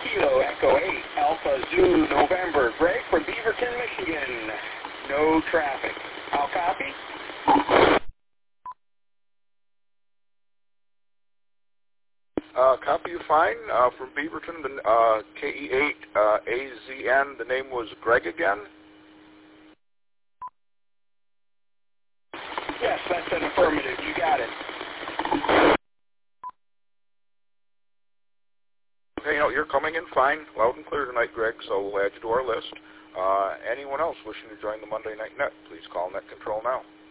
Kilo Echo 8 Alpha Zulu November. Greg from Beaverton, Michigan. No traffic. I'll copy. Copy you fine. From Beaverton, the KE8AZN, the name was Greg again? Yes, that's an affirmative. You got it. Okay, no, you're coming in fine, loud and clear tonight, Greg, so we'll add you to our list. Anyone else wishing to join the Monday Night Net, please call Net Control now.